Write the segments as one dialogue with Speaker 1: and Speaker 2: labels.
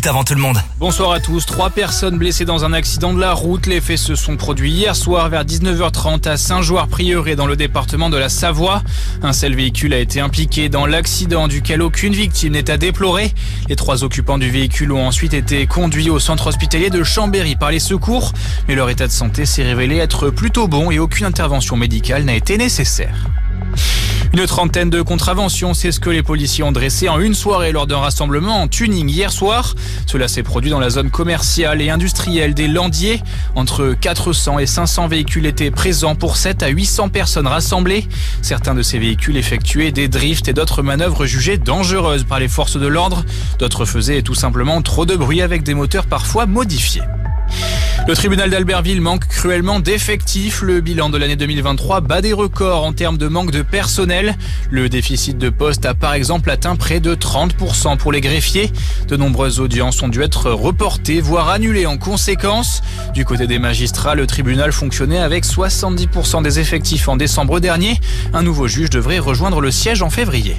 Speaker 1: avant tout le monde.
Speaker 2: Bonsoir à tous. 3 personnes blessées dans un accident de la route. Les faits se sont produits hier soir vers 19h30 à Saint-Joire-Prieuré dans le département de la Savoie. Un seul véhicule a été impliqué dans l'accident duquel aucune victime n'est à déplorer. Les 3 occupants du véhicule ont ensuite été conduits au centre hospitalier de Chambéry par les secours. Mais leur état de santé s'est révélé être plutôt bon et aucune intervention médicale n'a été nécessaire. Une trentaine de contraventions, c'est ce que les policiers ont dressé en une soirée lors d'un rassemblement en tuning hier soir. Cela s'est produit dans la zone commerciale et industrielle des Landiers. Entre 400 et 500 véhicules étaient présents pour 7 à 800 personnes rassemblées. Certains de ces véhicules effectuaient des drifts et d'autres manœuvres jugées dangereuses par les forces de l'ordre. D'autres faisaient tout simplement trop de bruit avec des moteurs parfois modifiés. Le tribunal d'Albertville manque cruellement d'effectifs. Le bilan de l'année 2023 bat des records en termes de manque de personnel. Le déficit de postes a par exemple atteint près de 30% pour les greffiers. De nombreuses audiences ont dû être reportées, voire annulées en conséquence. Du côté des magistrats, le tribunal fonctionnait avec 70% des effectifs en décembre dernier. Un nouveau juge devrait rejoindre le siège en février.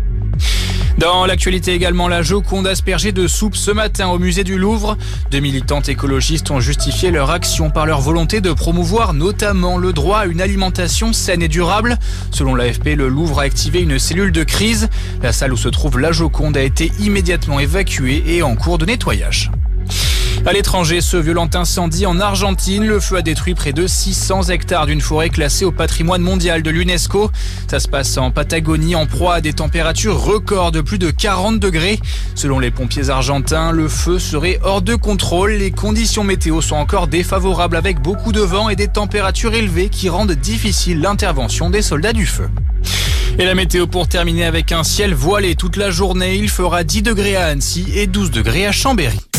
Speaker 2: Dans l'actualité également, la Joconde aspergée de soupe ce matin au musée du Louvre. 2 militantes écologistes ont justifié leur action par leur volonté de promouvoir notamment le droit à une alimentation saine et durable. Selon l'AFP, le Louvre a activé une cellule de crise. La salle où se trouve la Joconde a été immédiatement évacuée et est en cours de nettoyage. À l'étranger, ce violent incendie en Argentine, le feu a détruit près de 600 hectares d'une forêt classée au patrimoine mondial de l'UNESCO. Ça se passe en Patagonie, en proie à des températures records de plus de 40 degrés. Selon les pompiers argentins, le feu serait hors de contrôle. Les conditions météo sont encore défavorables avec beaucoup de vent et des températures élevées qui rendent difficile l'intervention des soldats du feu. Et la météo pour terminer avec un ciel voilé toute la journée. Il fera 10 degrés à Annecy et 12 degrés à Chambéry.